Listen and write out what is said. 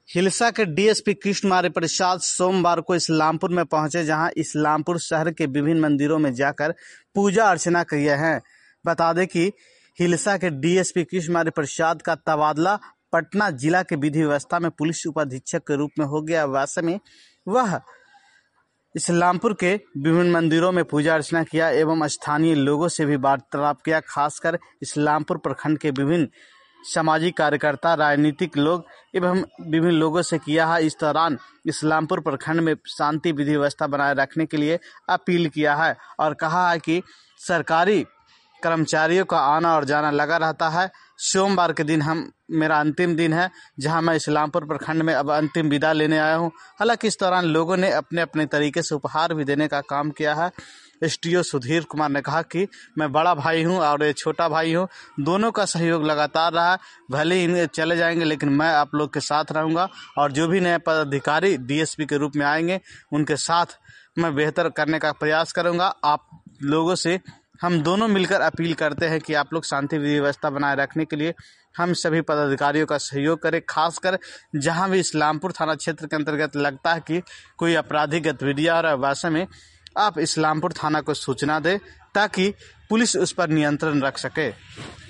हिलसा के डीएसपी कृष्णमार्य प्रसाद सोमवार को इस्लामपुर में पहुंचे, जहां इस्लामपुर शहर के विभिन्न मंदिरों में जाकर पूजा अर्चना किए हैं। बता दें कि हिलसा के डीएसपी कृष्णमार्य प्रसाद का तबादला पटना जिला के विधि व्यवस्था में पुलिस उपाधीक्षक के रूप में हो गया। वैसे में वह इस्लामपुर के विभिन्न मंदिरों में पूजा अर्चना किया एवं स्थानीय लोगों से भी वार्तालाप किया। खासकर इस्लामपुर प्रखंड के विभिन्न सामाजिक कार्यकर्ता, राजनीतिक लोग एवं विभिन्न लोगों से किया है। इस दौरान इस्लामपुर प्रखंड में शांति विधि व्यवस्था बनाए रखने के लिए अपील किया है और कहा है कि सरकारी कर्मचारियों का आना और जाना लगा रहता है। सोमवार के दिन मेरा अंतिम दिन है, जहां मैं इस्लामपुर प्रखंड में अब अंतिम विदा लेने आया हूं। हालांकि इस दौरान लोगों ने अपने अपने तरीके से उपहार भी देने का काम किया है। एसडीओ सुधीर कुमार ने कहा कि मैं बड़ा भाई हूं और ये छोटा भाई हूं, दोनों का सहयोग लगातार रहा है। भले ही चले जाएंगे लेकिन मैं आप लोग के साथ रहूंगा और जो भी नए पदाधिकारी डीएसपी के रूप में आएंगे उनके साथ मैं बेहतर करने का प्रयास करूंगा। आप लोगों से हम दोनों मिलकर अपील करते हैं कि आप लोग शांति विधि व्यवस्था बनाए रखने के लिए हम सभी पदाधिकारियों का सहयोग करें। खासकर जहां भी इस्लामपुर थाना क्षेत्र के अंतर्गत लगता है कि कोई आपराधिक गतिविधियां हो रहा है, वैसे में आप इस्लामपुर थाना को सूचना दें ताकि पुलिस उस पर नियंत्रण रख सके।